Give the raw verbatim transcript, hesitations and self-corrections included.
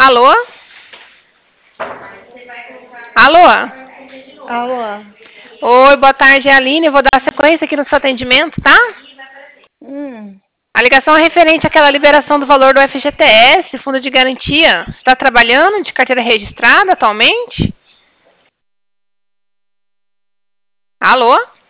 Alô? Alô? Alô? Oi, boa tarde, é a Aline. Eu vou dar sequência aqui no seu atendimento, tá? Hum. A ligação é referente àquela liberação do valor do F G T S, Fundo de Garantia. Você está trabalhando de carteira registrada atualmente? Alô?